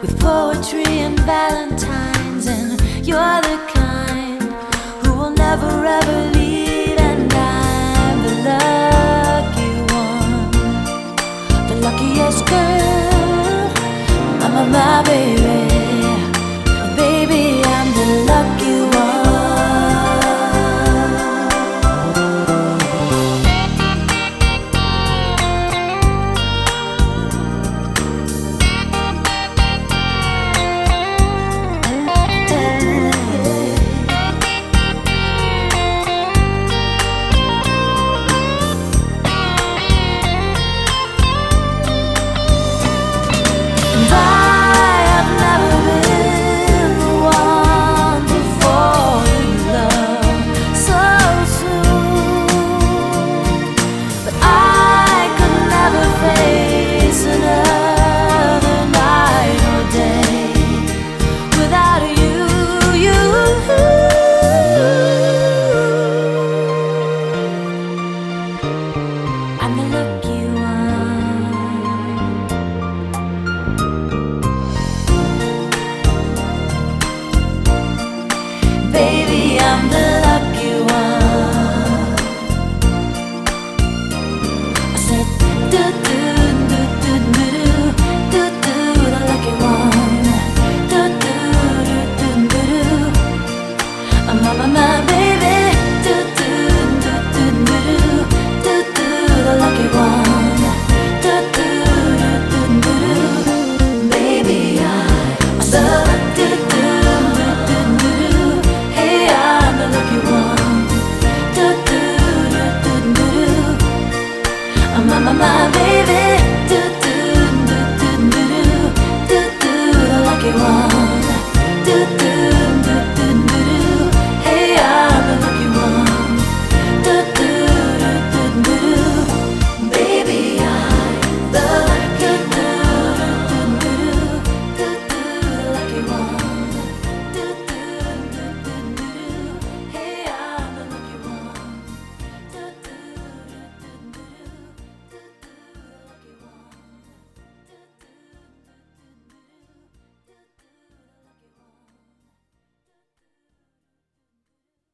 with poetry and valentines, and you're the kind who will never ever leave. And I'm the lucky one, the luckiest girl, my baby. Baby, I'm the lucky one. Baby, I'm the lucky one. I said, do do do do do do do, the lucky one. Do do do do do, my baby. Do do do do do do do, the lucky one. Do do do do do, baby, I'm the do do. My